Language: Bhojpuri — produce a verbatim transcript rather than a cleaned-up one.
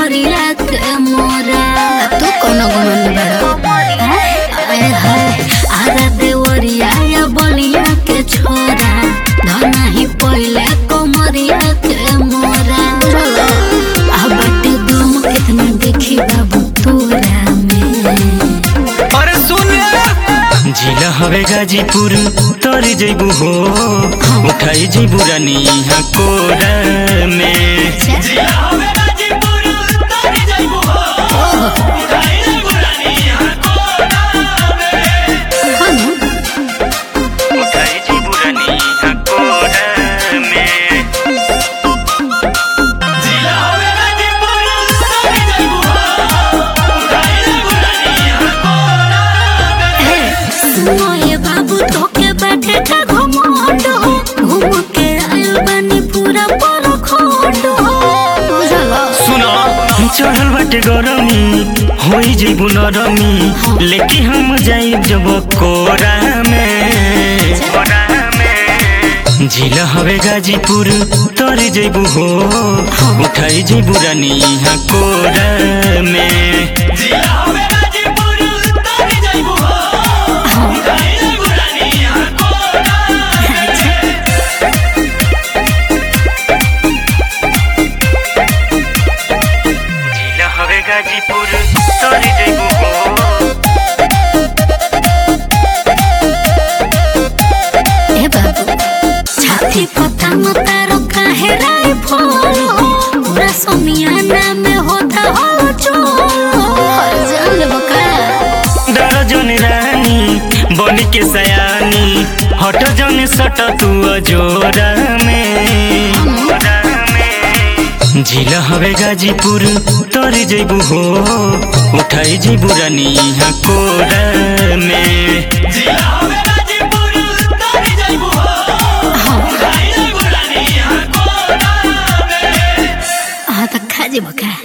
कमरिया के मोरा तू कोनो गुमान बड़ा हाय हाय आरा देवरिया या बलिया के छोरा धना ही पहिले कमरिया के मोरा आ बाटे दम कितना देखी बाबू तोरा में। अरे सुन जिला हवे गाजीपुर तर जइबू हो उठाई जइबू रानी यहाँ कोरा में। जिला हवे गाजीपुर तर जइबू हो उठाई जइबू रानी यहाँ कोरा में। उठाई जइबू रानी यहाँ कोरा में। जिला हवे गाजीपुर तर जइबू हो उठाई जइबू रानी यहाँ कोरा में। सुनो ये बाबू तोके बैठे का घुमाओ घूम के आयल बनी पूरा पर खोडो बुझला। सुनो चढ़ल बाटे गरमी होई जइबू नरमी लेके हम जाइब जब कोरा में। कोरा में जिला हवे गाजीपुर तर जइबू हो उठाई जइबू रानी यहाँ कोरा में। जिला हवे गाजीपुर तर जइबू हो उठाई जइबू रानी यहाँ कोरा में। जिला हवे गाजीपुर तर जइबू हो। ए बाबू छाती पता मतारो काहे राई फल पूरा सोमियाना में होता हो चोल जान बका डर जन रानी बन के सयानी हट जन सट तू अजोरा में। जिला हवे गाजीपुर तर जइबू हो उठाई जइबू रानी यहाँ कोरा में। जिला हवे गाजीपुर तर जइबू हो उठाई जइबू रानी यहाँ कोरा में। आ त खाजे बका।